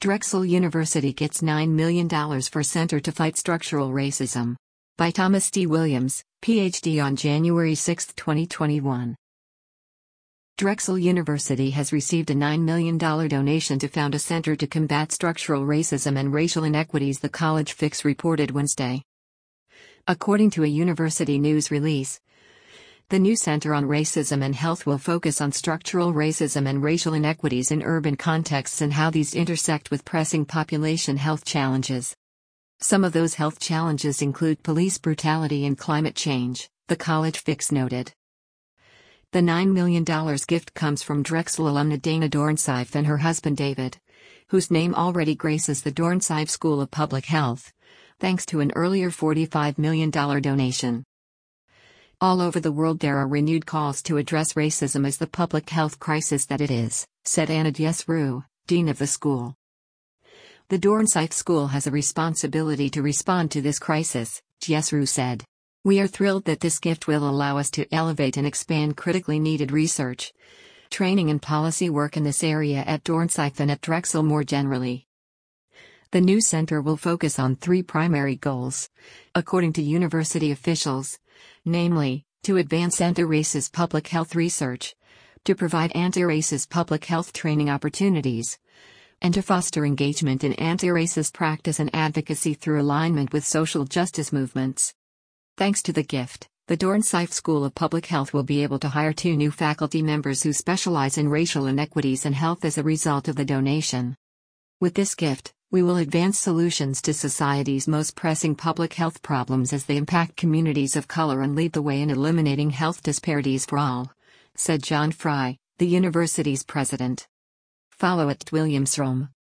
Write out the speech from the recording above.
Drexel University gets $9 million for Center to Fight Structural Racism. By Thomas D. Williams, Ph.D. on January 6, 2021. Drexel University has received a $9 million donation to found a center to combat structural racism and racial inequities, the College Fix reported Wednesday. According to a university news release, the new Center on Racism and Health will focus on structural racism and racial inequities in urban contexts and how these intersect with pressing population health challenges. Some of those health challenges include police brutality and climate change, the College Fix noted. The $9 million gift comes from Drexel alumna Dana Dornsife and her husband David, whose name already graces the Dornsife School of Public Health, thanks to an earlier $45 million donation. All over the world there are renewed calls to address racism as the public health crisis that it is, said Anna Jesru, dean of the school. The Dornsife School has a responsibility to respond to this crisis, Jesru said. We are thrilled that this gift will allow us to elevate and expand critically needed research, training and policy work in this area at Dornsife and at Drexel more generally. The new center will focus on three primary goals, according to university officials, namely, to advance anti-racist public health research, to provide anti-racist public health training opportunities, and to foster engagement in anti-racist practice and advocacy through alignment with social justice movements. Thanks to the gift, the Dornsife School of Public Health will be able to hire 2 new faculty members who specialize in racial inequities and health as a result of the donation. With this gift, we will advance solutions to society's most pressing public health problems as they impact communities of color and lead the way in eliminating health disparities for all, said John Fry, the university's president. Follow @WilliamsRome.